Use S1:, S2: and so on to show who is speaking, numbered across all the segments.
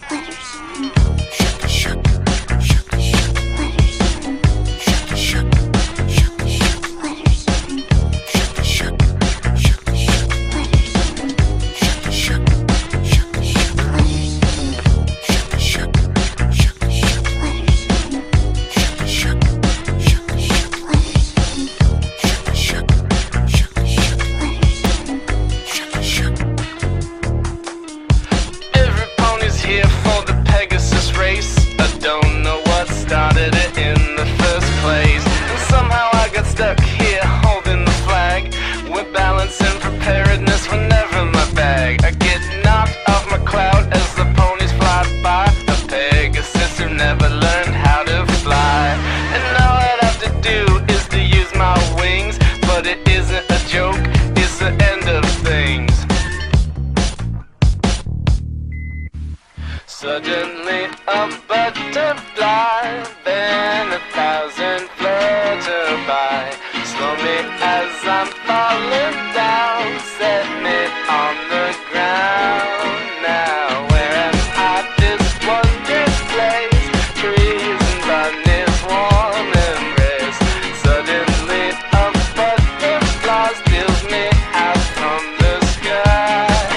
S1: Suddenly a butterfly, then 1,000 flutter by. Slow me as I'm falling down, set me on the ground. Now where am I, this wondrous place? Trees and bunnies, warm embrace. Suddenly a butterfly steals me out from the sky.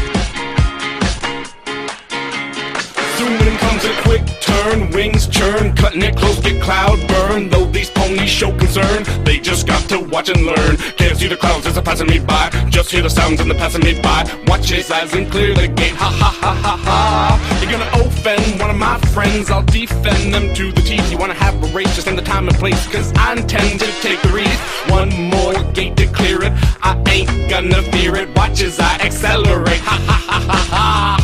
S2: Soon comes a quick turn, wings churn, cutting it close, get cloud burn. Though these ponies show concern, they just got to watch and learn. Can't see the clouds as they're passing me by, just hear the sounds and they're passing me by. Watch his eyes and clear the gate, ha ha ha ha ha. You're gonna offend one of my friends, I'll defend them to the teeth. You wanna have a race, just in the time and place, cause I intend to take the wreath. One more gate to clear it, I ain't gonna fear it. Watch as I accelerate, ha ha ha ha ha.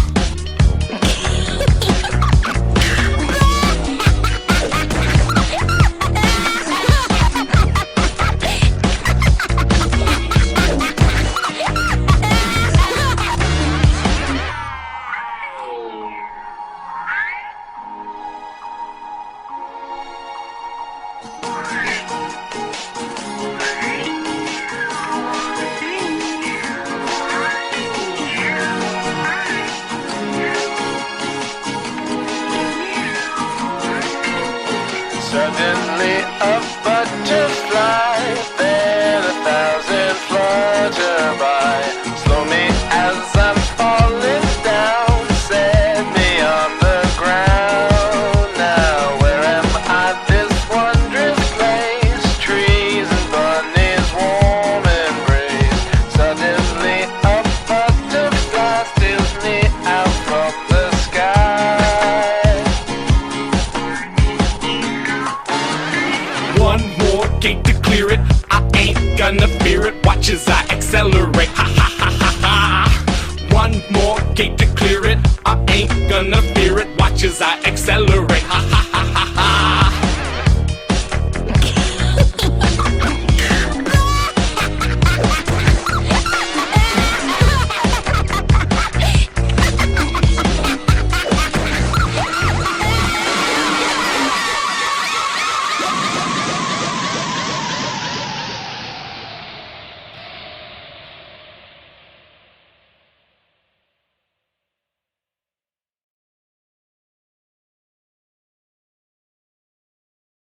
S1: Suddenly a butterfly, then 1,000 flutter by. Slow me as I'm falling down, set me on the ground. Now where am I, this wondrous place? Trees and bunnies, warm embrace. Suddenly a butterfly steals me out from the sky.
S2: One more gate to clear it, I ain't gonna fear it. Watch as I accelerate, ha ha ha ha ha. One more gate to clear it, I ain't gonna fear it. Watch as I accelerate.